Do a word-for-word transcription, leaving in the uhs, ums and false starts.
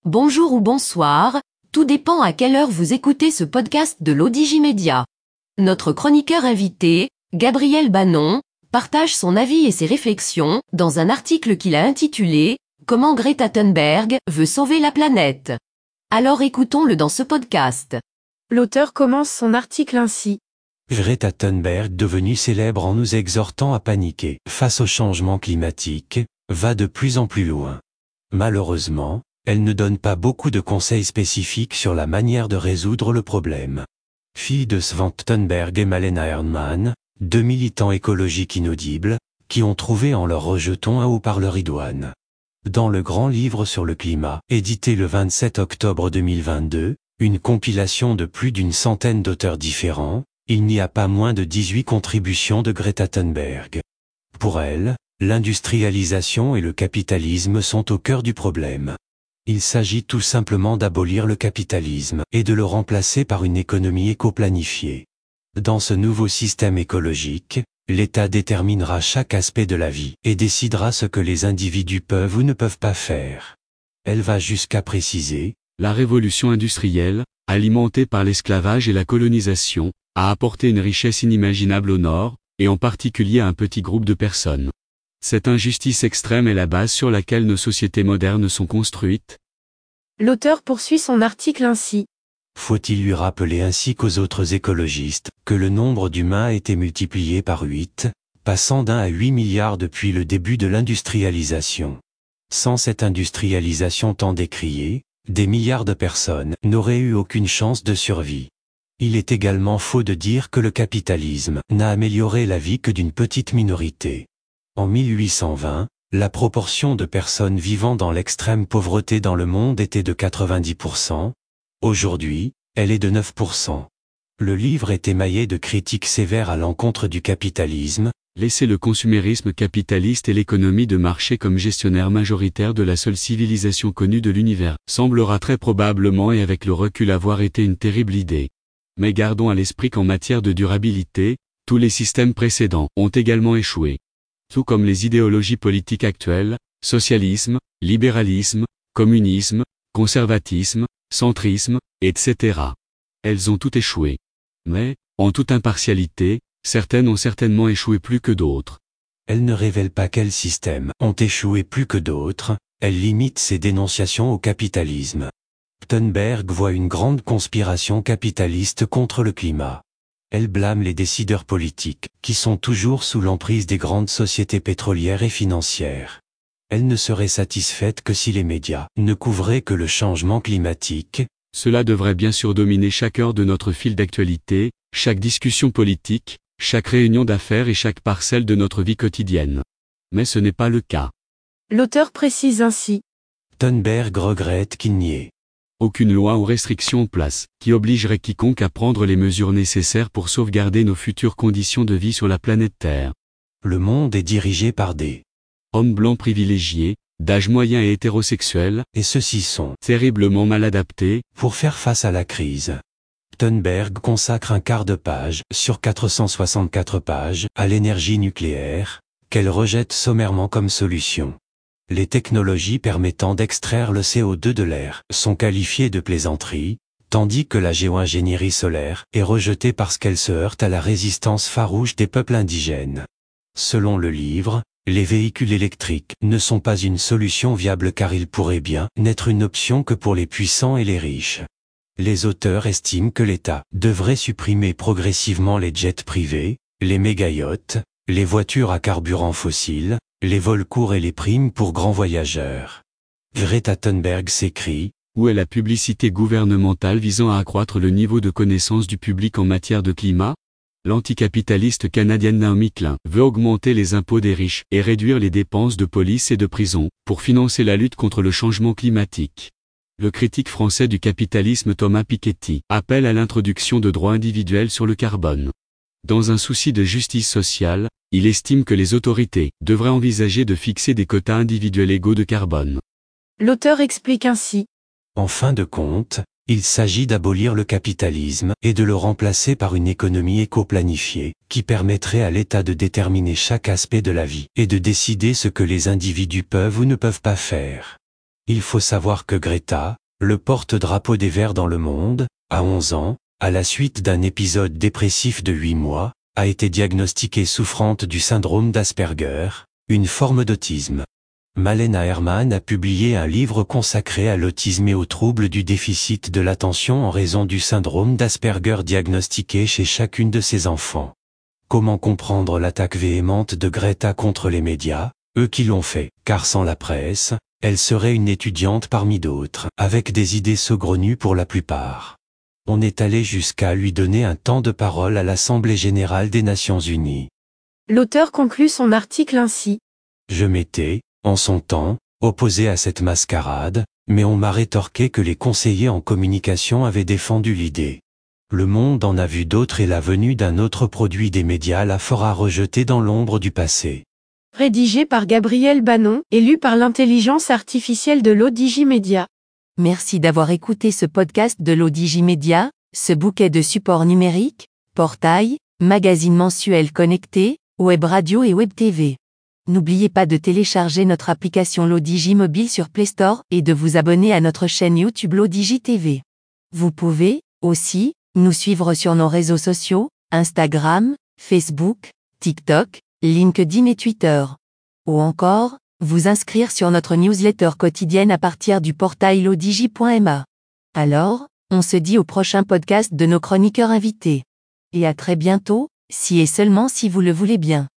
Bonjour ou bonsoir, tout dépend à quelle heure vous écoutez ce podcast de l'Odigimédia. Notre chroniqueur invité, Gabriel Bannon, partage son avis et ses réflexions dans un article qu'il a intitulé « Comment Greta Thunberg veut sauver la planète ». Alors écoutons-le dans ce podcast. L'auteur commence son article ainsi. Greta Thunberg, devenue célèbre en nous exhortant à paniquer face au changement climatique, va de plus en plus loin. Malheureusement, elle ne donne pas beaucoup de conseils spécifiques sur la manière de résoudre le problème. Fille de Svante Thunberg et Malena Erdmann, deux militants écologiques inaudibles, qui ont trouvé en leur rejeton un haut-parleur idoine. Dans le grand livre sur le climat, édité le vingt-sept octobre deux mille vingt-deux, une compilation de plus d'une centaine d'auteurs différents, il n'y a pas moins de dix-huit contributions de Greta Thunberg. Pour elle, l'industrialisation et le capitalisme sont au cœur du problème. Il s'agit tout simplement d'abolir le capitalisme et de le remplacer par une économie éco-planifiée. Dans ce nouveau système écologique, l'État déterminera chaque aspect de la vie et décidera ce que les individus peuvent ou ne peuvent pas faire. Elle va jusqu'à préciser « La révolution industrielle, alimentée par l'esclavage et la colonisation, a apporté une richesse inimaginable au Nord, et en particulier à un petit groupe de personnes. Cette injustice extrême est la base sur laquelle nos sociétés modernes sont construites. » L'auteur poursuit son article ainsi. Faut-il lui rappeler ainsi qu'aux autres écologistes, que le nombre d'humains a été multiplié par huit, passant d'un à huit milliards depuis le début de l'industrialisation. Sans cette industrialisation tant décriée, des milliards de personnes n'auraient eu aucune chance de survie. Il est également faux de dire que le capitalisme n'a amélioré la vie que d'une petite minorité. En mille huit cent vingt, la proportion de personnes vivant dans l'extrême pauvreté dans le monde était de quatre-vingt-dix pour cent. Aujourd'hui, elle est de neuf pour cent. Le livre est émaillé de critiques sévères à l'encontre du capitalisme. Laisser le consumérisme capitaliste et l'économie de marché comme gestionnaire majoritaire de la seule civilisation connue de l'univers semblera très probablement et avec le recul avoir été une terrible idée. Mais gardons à l'esprit qu'en matière de durabilité, tous les systèmes précédents ont également échoué. Tout comme les idéologies politiques actuelles, socialisme, libéralisme, communisme, conservatisme, centrisme, et cetera. Elles ont toutes échoué. Mais, en toute impartialité, certaines ont certainement échoué plus que d'autres. Elle ne révèle pas quels systèmes ont échoué plus que d'autres, elle limite ses dénonciations au capitalisme. Thunberg voit une grande conspiration capitaliste contre le climat. Elle blâme les décideurs politiques, qui sont toujours sous l'emprise des grandes sociétés pétrolières et financières. Elle ne serait satisfaite que si les médias ne couvraient que le changement climatique. Cela devrait bien sûr dominer chaque heure de notre fil d'actualité, chaque discussion politique, chaque réunion d'affaires et chaque parcelle de notre vie quotidienne. Mais ce n'est pas le cas. L'auteur précise ainsi. Thunberg regrette qu'il n'y ait aucune loi ou restriction en place, qui obligerait quiconque à prendre les mesures nécessaires pour sauvegarder nos futures conditions de vie sur la planète Terre. Le monde est dirigé par des hommes blancs privilégiés, d'âge moyen et hétérosexuels, et ceux-ci sont terriblement mal adaptés pour faire face à la crise. Thunberg consacre un quart de page, sur quatre cent soixante-quatre pages, à l'énergie nucléaire, qu'elle rejette sommairement comme solution. Les technologies permettant d'extraire le C O deux de l'air sont qualifiées de plaisanterie, tandis que la géo-ingénierie solaire est rejetée parce qu'elle se heurte à la résistance farouche des peuples indigènes. Selon le livre, les véhicules électriques ne sont pas une solution viable car ils pourraient bien n'être une option que pour les puissants et les riches. Les auteurs estiment que l'État devrait supprimer progressivement les jets privés, les méga-yachts, les voitures à carburant fossile, les vols courts et les primes pour grands voyageurs. Greta Thunberg s'écrie « Où est la publicité gouvernementale visant à accroître le niveau de connaissance du public en matière de climat ?» L'anticapitaliste canadienne Naomi Klein veut augmenter les impôts des riches et réduire les dépenses de police et de prison pour financer la lutte contre le changement climatique. Le critique français du capitalisme Thomas Piketty appelle à l'introduction de droits individuels sur le carbone. Dans un souci de justice sociale, il estime que les autorités devraient envisager de fixer des quotas individuels égaux de carbone. L'auteur explique ainsi. En fin de compte, il s'agit d'abolir le capitalisme et de le remplacer par une économie éco-planifiée, qui permettrait à l'État de déterminer chaque aspect de la vie et de décider ce que les individus peuvent ou ne peuvent pas faire. Il faut savoir que Greta, le porte-drapeau des Verts dans le monde, à onze ans, à la suite d'un épisode dépressif de huit mois, a été diagnostiquée souffrante du syndrome d'Asperger, une forme d'autisme. Malena Herman a publié un livre consacré à l'autisme et aux troubles du déficit de l'attention en raison du syndrome d'Asperger diagnostiqué chez chacune de ses enfants. Comment comprendre l'attaque véhémente de Greta contre les médias, eux qui l'ont fait, car sans la presse, elle serait une étudiante parmi d'autres, avec des idées saugrenues pour la plupart. On est allé jusqu'à lui donner un temps de parole à l'Assemblée générale des Nations unies. L'auteur conclut son article ainsi. Je m'étais, en son temps, opposé à cette mascarade, mais on m'a rétorqué que les conseillers en communication avaient défendu l'idée. Le monde en a vu d'autres et la venue d'un autre produit des médias la fera rejeter dans l'ombre du passé. Rédigé par Gabriel Bannon et lu par l'intelligence artificielle de l'O D J Media. Merci d'avoir écouté ce podcast de l'O D J Media, ce bouquet de supports numériques, portail, magazine mensuel connecté, web radio et web T V. N'oubliez pas de télécharger notre application l'O D J mobile sur Play Store et de vous abonner à notre chaîne YouTube l'O D J T V. Vous pouvez, aussi, nous suivre sur nos réseaux sociaux, Instagram, Facebook, TikTok, LinkedIn et Twitter. Ou encore, vous inscrire sur notre newsletter quotidienne à partir du portail lodj point m a. Alors, on se dit au prochain podcast de nos chroniqueurs invités. Et à très bientôt, si et seulement si vous le voulez bien.